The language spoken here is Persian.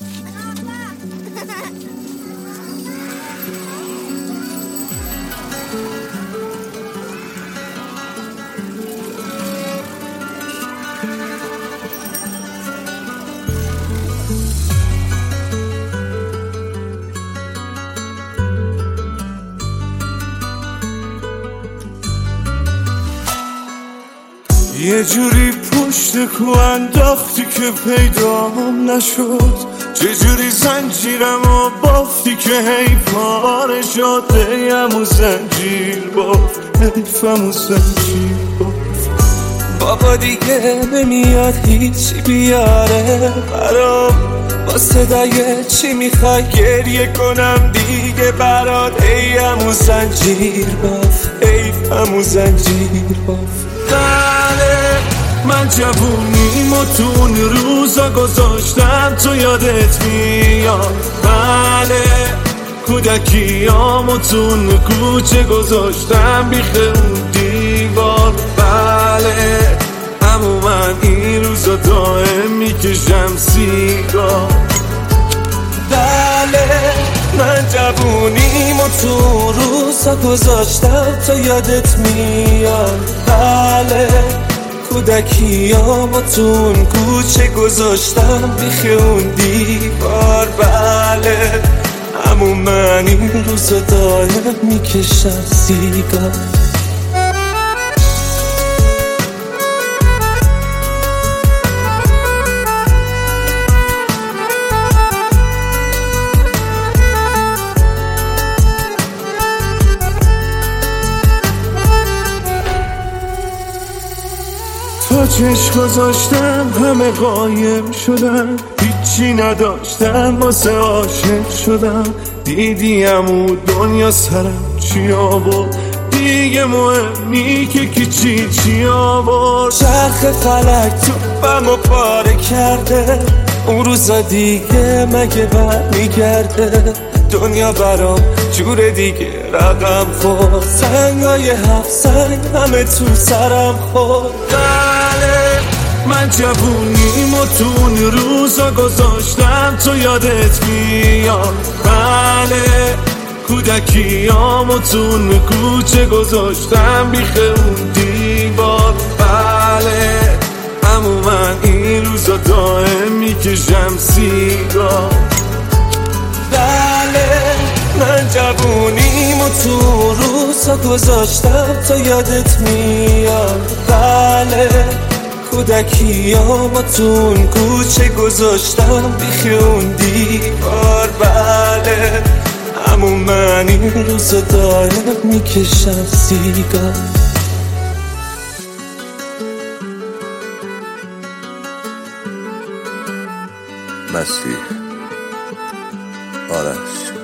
یه جوری پشت کو انداختی که پیدام نشد، چجوری زنجیرمو بافتی که هی پاره شد. همون زنجیر بافت، حیفمون زنجیر بافت. بابا دیگه نمیاد هیچی بیاره برام، با صدای چی میخوای گریه کنم دیگه برات. ای همون زنجیر بافت، حیفمون زنجیر بافت. بله من جوونیمو تو اون روزا گذاشتم، تو یادت میاد. بله کودکیامو تو اون کوچه گذاشتم بیخ اون دیوار. بله همون من این روزا دائم میکشم سیگار. بله من جوونیمو تو روزا گذاشتم، تو یادت میاد. بله کودکیامو تو اون کوچه گذاشتم بیخ اون دیوار. بله همون من این روزا دائم میکشم سیگار. تا چشم گذاشتم همه قایم شدن، هیچی نداشتم واسه عاشق شدم. دیدیم اون دنیا سرم چی آورد، دیگه مهم نی که کی چی آورد. چرخ فلک توپمو پاره کرده، اون روزا دیگه مگه برمیگرده. دنیا برام جور دیگه رقم خورد، سنگای 7 سنگ همه تو سرم خورد. بله من جوونیمو تو اون روزا گذاشتم، تو یادت میاد. بله کودکیامو تو اون کوچه گذاشتم بیخ اون دیوار. بله همون من این روزا دائم میکشم سیگار. بله من جوونیمو تو روزا گذاشتم، تو یادت میاد. بله کودکیامو تو اون کوچه گذاشتم بیخ اون دیوار. بله همون من این روزا دائم میکشم سیگار. مسیح آرش